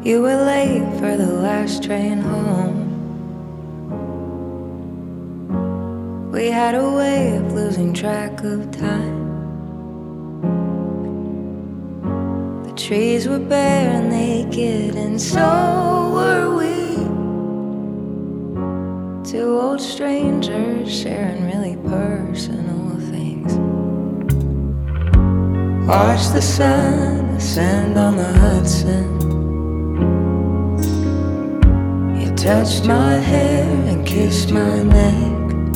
You were late for the last train home. We had a way of losing track of time. The trees were bare and naked, and so were we. Two old strangers sharing really personal things. Watch the sun ascend on the Hudson. You touched my hair and kissed my neck.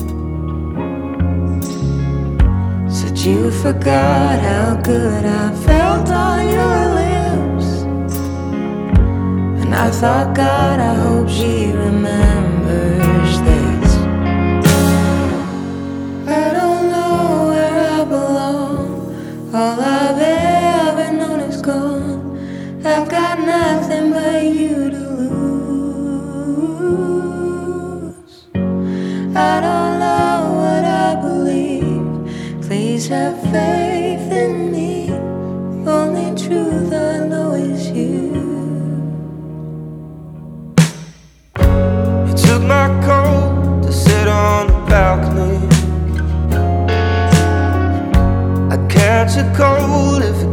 Said you forgot how good I felt on your lips. And I thought, God, I hope she remembers this. I don't know where I belong. All I've ever known is gone. I've got nothing but you to lose. I don't know what I believe. Please have faith in me. The only truth I know is you. You took my coat to sit on the balcony. I'd catch a cold if